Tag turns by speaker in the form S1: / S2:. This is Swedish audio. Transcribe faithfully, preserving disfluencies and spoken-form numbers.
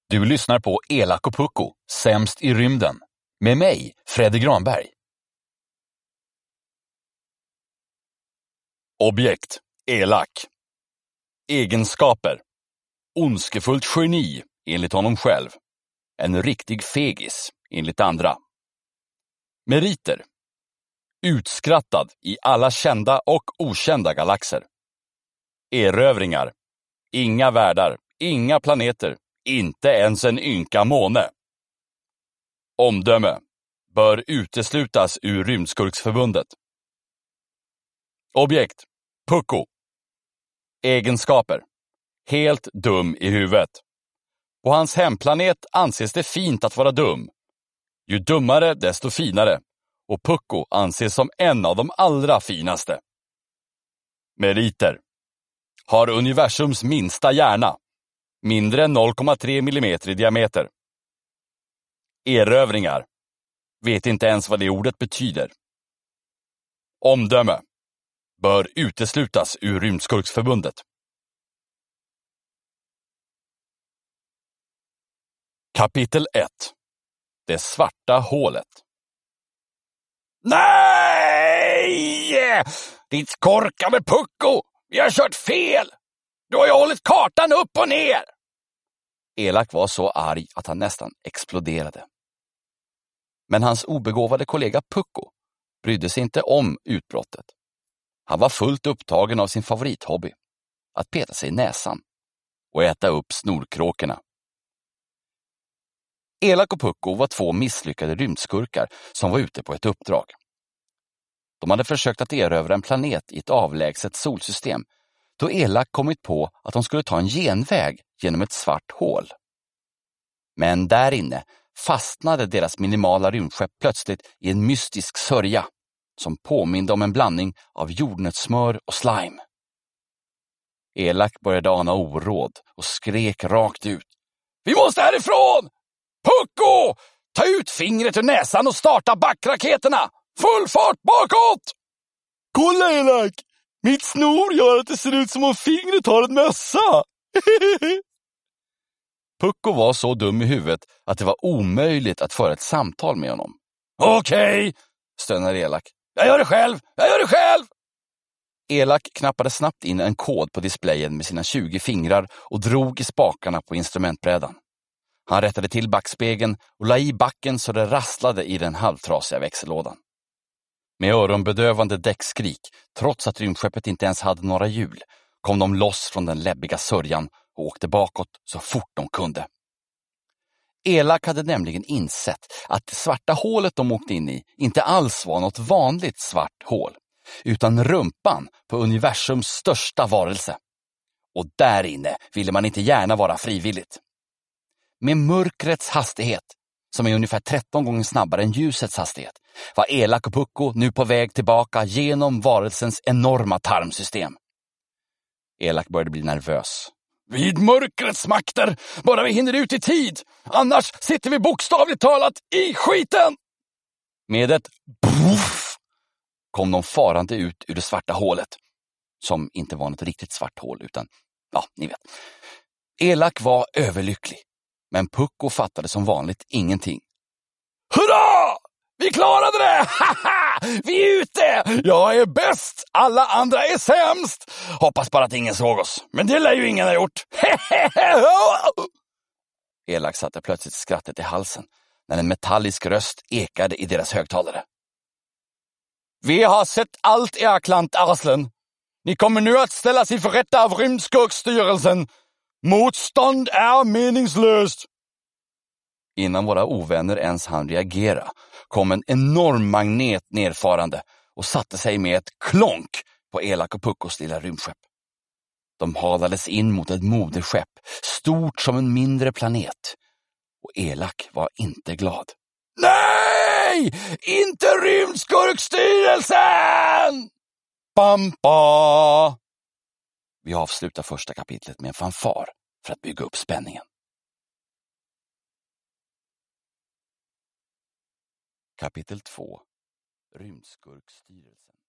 S1: Du lyssnar på Elak och Pucko, sämst i rymden. Med mig, Freddy Granberg. Objekt, elak. Egenskaper, ondskefullt geni, enligt honom själv. En riktig fegis, enligt andra. Meriter, utskrattad i alla kända och okända galaxer. Erövringar, inga världar, inga planeter, inte ens en ynka måne. Omdöme, bör uteslutas ur Rymdskurksförbundet. Objekt, Pucko. Egenskaper, helt dum i huvudet. På hans hemplanet anses det fint att vara dum. Ju dummare desto finare, och Pucko anses som en av de allra finaste. Meriter, har universums minsta hjärna, mindre än noll komma tre millimeter i diameter. Erövringar, vet inte ens vad det ordet betyder. Omdöme, bör uteslutas ur Rymdskurksförbundet. Kapitel ett. Det svarta hålet. Nej! Ditt korkade Pucko! Vi har kört fel! Du har ju hållit kartan upp och ner! Elak var så arg att han nästan exploderade. Men hans obegåvade kollega Pucko brydde sig inte om utbrottet. Han var fullt upptagen av sin favorithobby, att peta sig i näsan och äta upp snorkråkorna. Elak och Pucko var två misslyckade rymdskurkar som var ute på ett uppdrag. De hade försökt att erövra en planet i ett avlägset solsystem, då Elak kommit på att de skulle ta en genväg genom ett svart hål. Men där inne fastnade deras minimala rymdskepp plötsligt i en mystisk sörja som påminde om en blandning av jordnötssmör och slime. Elak började ana oråd och skrek rakt ut. Vi måste härifrån! Pucko! Ta ut fingret ur näsan och starta backraketerna! Full fart bakåt! Kolla Elak! Mitt snor gör att det ser ut som om fingret har en mössa! Pucko var så dum i huvudet att det var omöjligt att föra ett samtal med honom. Okej, okay, stönade Elak. Jag gör det själv! Jag gör det själv! Elak knappade snabbt in en kod på displayen med sina tjugo fingrar och drog i spakarna på instrumentbrädan. Han rättade till backspegeln och la i backen så det rasslade i den halvtrasiga växellådan. Med öronbedövande däckskrik, trots att rymdskeppet inte ens hade några hjul, kom de loss från den läbbiga sörjan och åkte bakåt så fort de kunde. Elak hade nämligen insett att det svarta hålet de åkte in i inte alls var något vanligt svart hål, utan rumpan på universums största varelse. Och där inne ville man inte gärna vara frivilligt. Med mörkrets hastighet, som är ungefär tretton gånger snabbare än ljusets hastighet, var Elak och Pucko nu på väg tillbaka genom varelsens enorma tarmsystem. Elak började bli nervös. Vid mörkrets makter, bara vi hinner ut i tid, annars sitter vi bokstavligt talat i skiten! Med ett puff kom de farande ut ur det svarta hålet, som inte var något riktigt svart hål utan, ja, ni vet. Elak var överlycklig. Men Pucko fattade som vanligt ingenting. Hurra! Vi klarade det! Haha! Vi är ute! Jag är bäst! Alla andra är sämst! Hoppas bara att ingen såg oss. Men det lär ju ingen ha gjort. Elak satte plötsligt skrattet i halsen när en metallisk röst ekade i deras högtalare. Vi har sett allt er klantarslen. Ni kommer nu att ställas inför rätta av Rymdskurksstyrelsen. Motstånd är meningslöst. Innan våra ovänner ens hann reagera kom en enorm magnet nerfarande och satte sig med ett klonk på Elak och Puckos lilla rymdskepp. De halades in mot ett moderskepp, stort som en mindre planet. Och Elak var inte glad. Nej! Inte Rymdskurksstyrelsen! Bampa! Vi avslutar första kapitlet med en fanfar för att bygga upp spänningen. Kapitel två. Rymdskurksstyrelsen.